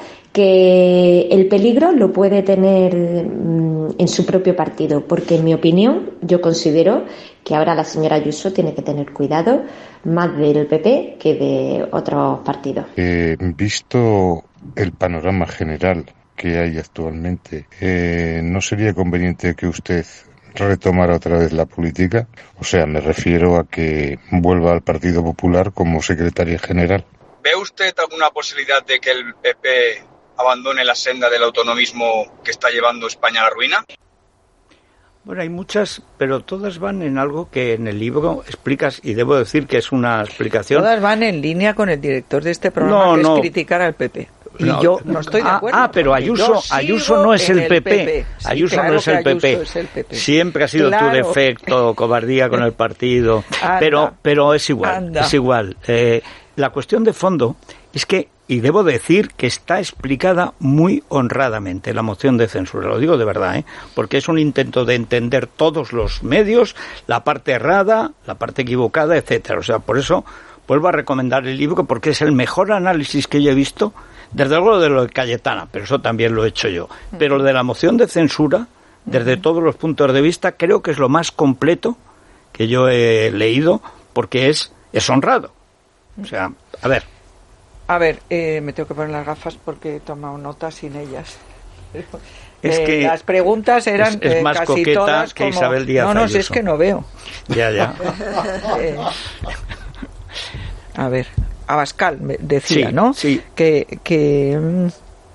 que el peligro lo puede tener en su propio partido, porque en mi opinión yo considero que ahora la señora Ayuso tiene que tener cuidado más del P P que de otros partidos. Eh, visto el panorama general que hay actualmente, eh, ¿no sería conveniente que usted retomara otra vez la política? O sea, me refiero a que vuelva al Partido Popular como secretaria general. ¿Ve usted alguna posibilidad de que el P P abandone la senda del autonomismo que está llevando España a la ruina? Bueno, hay muchas, pero todas van en algo que en el libro explicas, y debo decir que es una explicación... Todas van en línea con el director de este programa, no, que no. es criticar al P P. Y no, yo no estoy de acuerdo. Ah, pero Ayuso, Ayuso no es el P P. P P. Sí, Ayuso claro no es el P P. es el P P. Siempre ha sido claro. tu defecto, cobardía con el partido. Anda, pero, pero es igual, anda. es igual. Eh, la cuestión de fondo es que, y debo decir que está explicada muy honradamente la moción de censura, lo digo de verdad, ¿eh? Porque es un intento de entender todos los medios, la parte errada, la parte equivocada, etcétera. O sea, por eso, vuelvo a recomendar el libro porque es el mejor análisis que yo he visto, desde luego de lo de Cayetana, pero eso también lo he hecho yo. Pero lo de la moción de censura, desde todos los puntos de vista, creo que es lo más completo que yo he leído, porque es, es honrado. O sea, a ver. A ver, eh, me tengo que poner las gafas porque he tomado notas sin ellas. Es eh, que las preguntas eran es, es más eh, casi coqueta todas que como... Isabel Díaz No, no, Ayuso. si es que no veo. Ya, ya. eh, a ver, Abascal me decía, sí, ¿no? Sí. Que... que mm,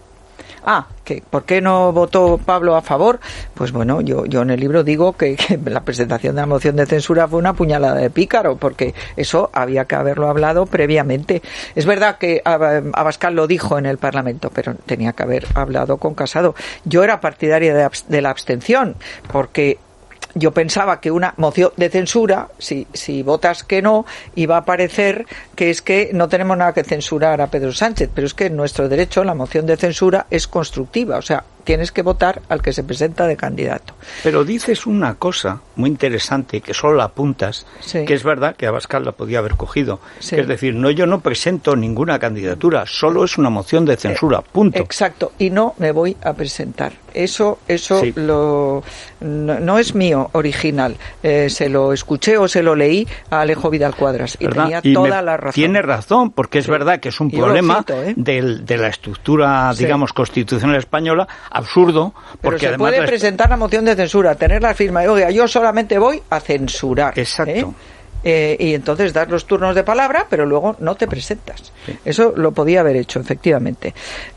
Ah, que ¿por qué no votó Pablo a favor? Pues bueno, yo yo en el libro digo que, que la presentación de la moción de censura fue una puñalada de pícaro, porque eso había que haberlo hablado previamente. Es verdad que Abascal lo dijo en el Parlamento, pero tenía que haber hablado con Casado. Yo era partidaria de, de la abstención, porque yo pensaba que una moción de censura, si, si votas que no, iba a parecer que es que no tenemos nada que censurar a Pedro Sánchez, pero es que en nuestro derecho la moción de censura es constructiva, o sea, tienes que votar al que se presenta de candidato. Pero dices una cosa muy interesante, que solo la apuntas, sí. que es verdad que Abascal la podía haber cogido. Sí. Que es decir, no, yo no presento ninguna candidatura, solo es una moción de censura, punto. Exacto, y no me voy a presentar. Eso eso sí. lo no, no es mío original. Eh, se lo escuché o se lo leí a Alejo Vidal Cuadras y ¿verdad? tenía y toda me, la razón. Tiene razón, porque es sí. verdad que es un yo problema cito, ¿eh? del, de la estructura, sí. digamos, constitucional española, absurdo, porque Pero se además puede la... presentar la moción de censura, tener la firma y, oiga, yo solamente voy a censurar. Exacto. ¿eh? Eh, y entonces das los turnos de palabra, pero luego no te presentas. Sí. Eso lo podía haber hecho, efectivamente.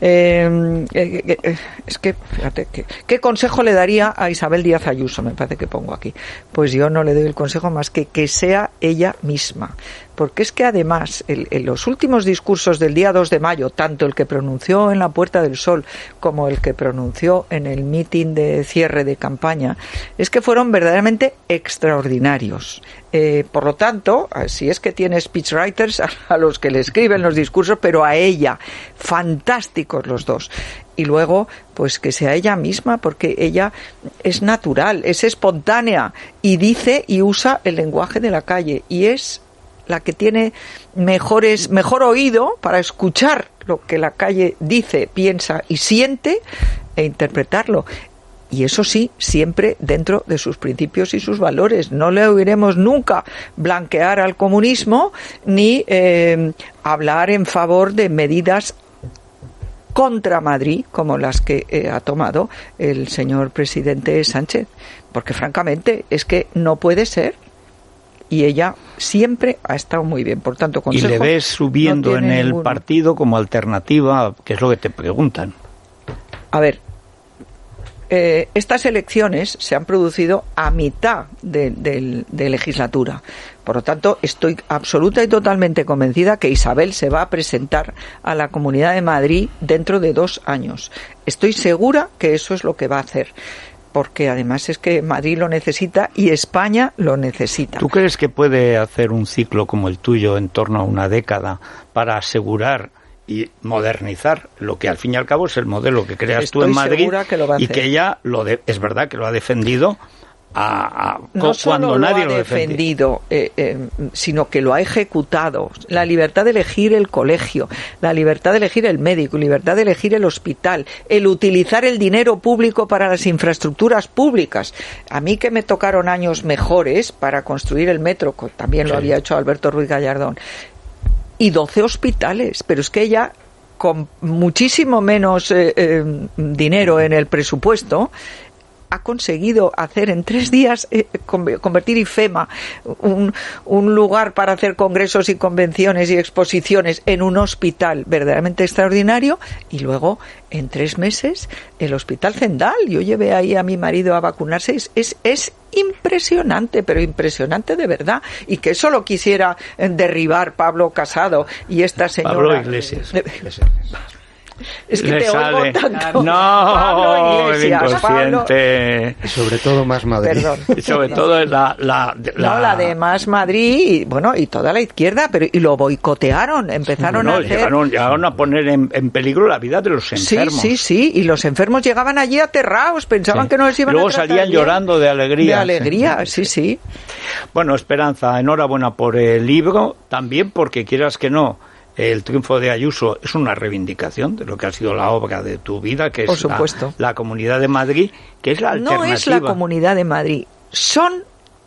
Eh, eh, eh, es que, fíjate, que, ¿qué consejo le daría a Isabel Díaz Ayuso? Me parece que pongo aquí. Pues yo no le doy el consejo más que que sea ella misma. Porque es que además, el, en los últimos discursos del día dos de mayo, tanto el que pronunció en la Puerta del Sol como el que pronunció en el mitin de cierre de campaña, es que fueron verdaderamente extraordinarios. Eh, por lo tanto, si es que tiene speechwriters a, a los que le escriben los discursos, pero a ella, fantásticos los dos. Y luego, pues que sea ella misma, porque ella es natural, es espontánea y dice y usa el lenguaje de la calle y es la que tiene mejores, mejor oído para escuchar lo que la calle dice, piensa y siente e interpretarlo. Y eso sí, siempre dentro de sus principios y sus valores. No le oiremos nunca blanquear al comunismo ni eh, hablar en favor de medidas contra Madrid, como las que eh, ha tomado el señor presidente Sánchez. Porque francamente es que no puede ser. Y ella siempre ha estado muy bien. Por tanto, consejo, y le ves subiendo no en el ninguno. Partido como alternativa, que es lo que te preguntan. A ver, eh, estas elecciones se han producido a mitad de, de, de legislatura. Por lo tanto, estoy absoluta y totalmente convencida que Isabel se va a presentar a la Comunidad de Madrid dentro de dos años. Estoy segura que eso es lo que va a hacer. Porque además es que Madrid lo necesita y España lo necesita. ¿Tú crees que puede hacer un ciclo como el tuyo en torno a una década para asegurar y modernizar lo que al fin y al cabo es el modelo que creas Estoy tú en Madrid que lo va a y hacer. que ella lo de, es verdad que lo ha defendido a, a, no cuando solo nadie lo ha lo defendido, eh, eh, sino que lo ha ejecutado. La libertad de elegir el colegio, la libertad de elegir el médico, la libertad de elegir el hospital, el utilizar el dinero público para las infraestructuras públicas. A mí que me tocaron años mejores para construir el metro, también lo sí. había hecho Alberto Ruiz Gallardón, y doce hospitales, pero es que ella con muchísimo menos eh, eh, dinero en el presupuesto ha conseguido hacer en tres días, eh, convertir IFEMA, un, un lugar para hacer congresos y convenciones y exposiciones, en un hospital verdaderamente extraordinario, y luego en tres meses el Hospital Zendal. Yo llevé ahí a mi marido a vacunarse. Es, es, es impresionante, pero impresionante de verdad. Y que eso lo quisiera derribar Pablo Casado y esta señora. Pablo Iglesias. Es que Le te sale. oigo tanto. No, Pablo Iglesias, el inconsciente. Y sobre todo Más Madrid. Perdón. Y sobre todo la, la, la... No, la de Más Madrid, y, bueno, y toda la izquierda, pero y lo boicotearon, empezaron Bueno, a hacer... llegaron, llegaron a poner en, en peligro la vida de los enfermos. Sí, sí, sí, y los enfermos llegaban allí aterrados, pensaban Sí. que no les iban Luego a tratar salían bien. llorando de alegría. De alegría, sí, sí. Bueno, Esperanza, enhorabuena por el libro, también porque quieras que no, el triunfo de Ayuso es una reivindicación de lo que ha sido la obra de tu vida, que Por es la, supuesto. la Comunidad de Madrid, que es la alternativa. No es la Comunidad de Madrid, son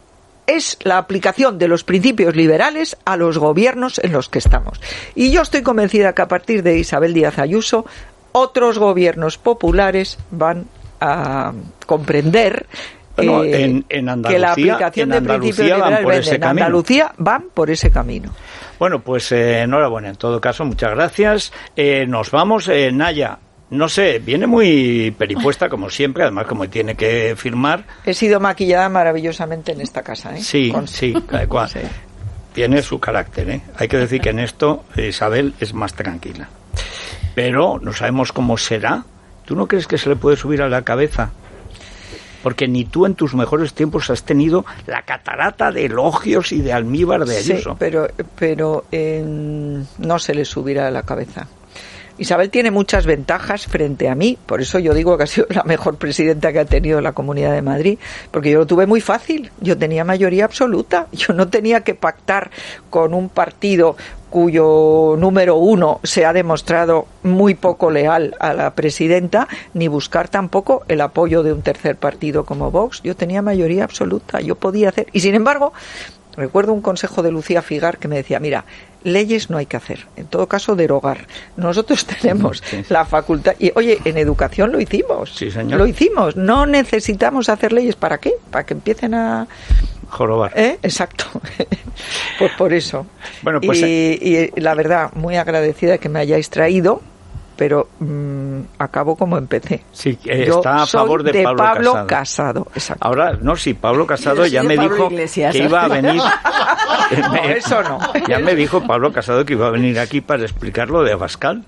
es la aplicación de los principios liberales a los gobiernos en los que estamos. Y yo estoy convencida que a partir de Isabel Díaz Ayuso, otros gobiernos populares van a comprender Bueno, eh, en, en Andalucía, que la aplicación en de principios Andalucía van liberales por venden. ese En camino. Andalucía van por ese camino. Bueno, pues eh, enhorabuena, en todo caso, muchas gracias. Eh, nos vamos, eh, Naya. No sé, viene muy peripuesta como siempre, además como tiene que firmar. He sido maquillada maravillosamente en esta casa, ¿eh? Sí, Con- sí, cada cual. Sí. Tiene su carácter, ¿eh? Hay que decir que en esto Isabel es más tranquila. Pero no sabemos cómo será. ¿Tú no crees que se le puede subir a la cabeza? Porque ni tú en tus mejores tiempos has tenido la catarata de elogios y de almíbar de Ayuso. Sí, pero, pero eh, no se le subirá a la cabeza. Isabel tiene muchas ventajas frente a mí, por eso yo digo que ha sido la mejor presidenta que ha tenido la Comunidad de Madrid, porque yo lo tuve muy fácil, yo tenía mayoría absoluta, yo no tenía que pactar con un partido cuyo número uno se ha demostrado muy poco leal a la presidenta, ni buscar tampoco el apoyo de un tercer partido como Vox. Yo tenía mayoría absoluta, yo podía hacer, y sin embargo, recuerdo un consejo de Lucía Figar que me decía, mira, leyes no hay que hacer, en todo caso derogar. Nosotros tenemos sí. la facultad, y oye, en educación lo hicimos, sí, señor. lo hicimos, no necesitamos hacer leyes, ¿para qué? Para que empiecen a... jorobar. ¿Eh? Exacto. Pues por eso. Bueno, pues, y, y la verdad, muy agradecida que me hayáis traído, pero mmm, acabo como empecé. Sí, eh, Yo está a favor de, de Pablo, Pablo Casado. Casado. Exacto. Ahora, no, sí, Pablo Casado ya me dijo Iglesias. que iba a venir. No, eso no. Ya me dijo Pablo Casado que iba a venir aquí para explicar lo de Abascal.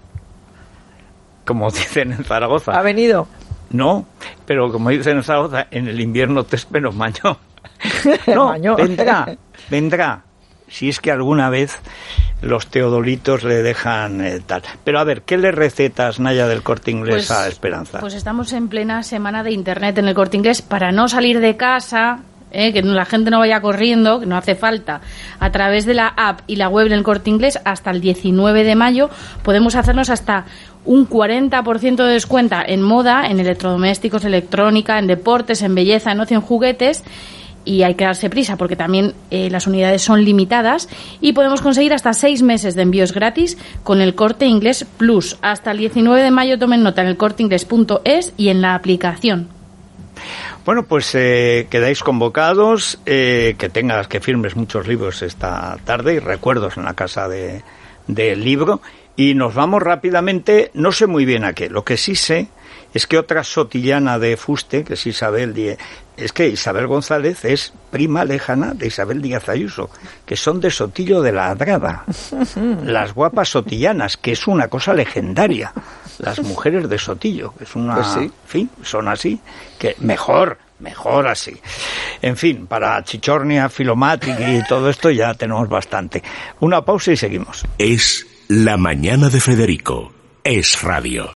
Como dicen en Zaragoza. ¿Ha venido? No, pero como dicen en Zaragoza, en el invierno te espero maño. No, Maño. vendrá, vendrá. Si es que alguna vez los teodolitos le dejan eh, tal. Pero a ver, ¿qué le recetas, Naya, del Corte Inglés Pues, a Esperanza? Pues estamos en plena semana de Internet en el Corte Inglés para no salir de casa, eh, que la gente no vaya corriendo, que no hace falta. A través de la app y la web del Corte Inglés, hasta el diecinueve de mayo, podemos hacernos hasta un cuarenta por ciento de descuento en moda, en electrodomésticos, electrónica, en deportes, en belleza, en ocio, en juguetes. Y hay que darse prisa porque también eh, las unidades son limitadas y podemos conseguir hasta seis meses de envíos gratis con el Corte Inglés Plus. Hasta el diecinueve de mayo tomen nota en el corte inglés punto es y en la aplicación. Bueno, pues eh, quedáis convocados, eh, que tengas, que firmes muchos libros esta tarde y recuerdos en la casa de, del libro. Y nos vamos rápidamente, no sé muy bien a qué, lo que sí sé es que otra sotillana de fuste, que es Isabel Díaz, es que Isabel González es prima lejana de Isabel Díaz Ayuso, que son de Sotillo de la Adrada, las guapas sotillanas, que es una cosa legendaria, las mujeres de Sotillo, que es una, pues sí. en fin, son así, que mejor, mejor así. En fin, para Chichornia, Filomatic y todo esto ya tenemos bastante. Una pausa y seguimos. Es La Mañana de Federico, Es Radio.